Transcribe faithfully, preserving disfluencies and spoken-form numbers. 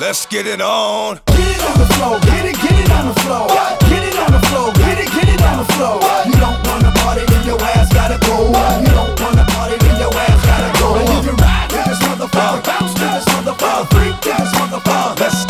let's get it on. Get it on the floor, get it, get it on the floor. Get it on the floor, get it, get it on the floor. You don't wanna party, then your ass gotta go. You don't wanna party, then your ass gotta go. And you can ride to this motherfucker, bounce to this motherfucker, freak to this motherfucker. Let's